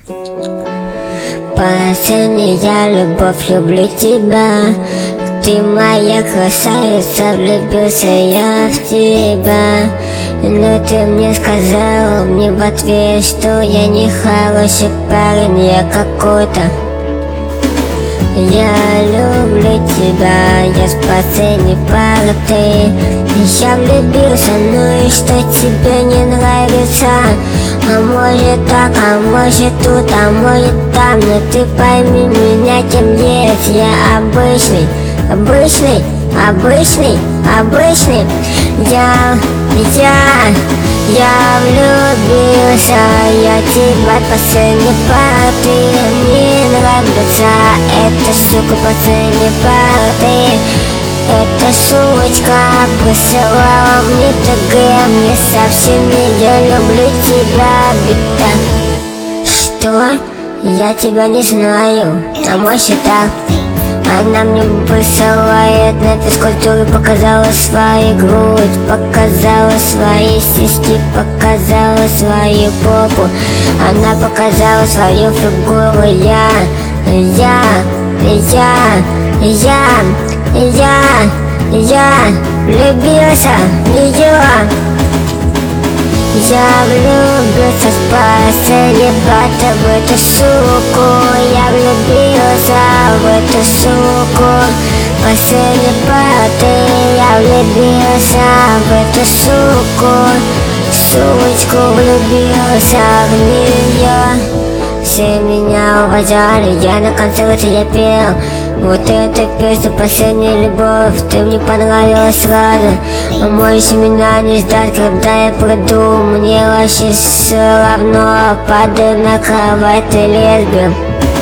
Последняя любовь, люблю тебя. Ты моя красавица, влюбился я в тебя. Но ты мне сказал мне в ответ, что я не хороший парень, я какой-то. Я люблю тебя, я с последней парты. Я влюбился, ну и что тебе не нравится? А может так, а может тут, а может там. Но ты пойми меня, кем есть. Я обычный, обычный, обычный, обычный. Я влюбился, я тебя последней парты. Мне нравится эта сука последней парты. Эта сучка присылала мне ТГ. Мне совсем не, я люблю тебя, бита. Что? Я тебя не знаю, а может так. Она мне присылает на физкультуру, показала свою грудь, показала свои сиськи, показала свою попу. Она показала свою фигуру. Я влюбился в нее. Я влюбился в последней парты, в эту суку. Я влюбился в эту суку. Последней парты я влюбился в эту суку. Сучку влюбился в нее. Все меня уважали, я на концерте я пел вот эту песню «Последняя любовь». Ты мне понравилась сразу, а можешь меня не ждать, когда я приду. Мне вообще все равно, падаю на кровать и лесбия.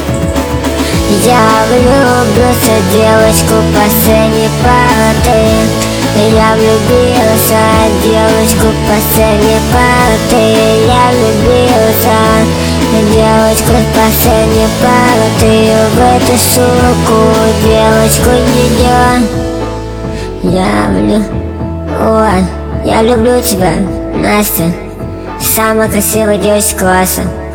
Я влюбился в девочку последней парты. Я влюбился в девочку последней парты. Я влюбился в девочку последней парты. В эту суку, девочку ее. Я люблю тебя, Настя. Самая красивая девочка класса.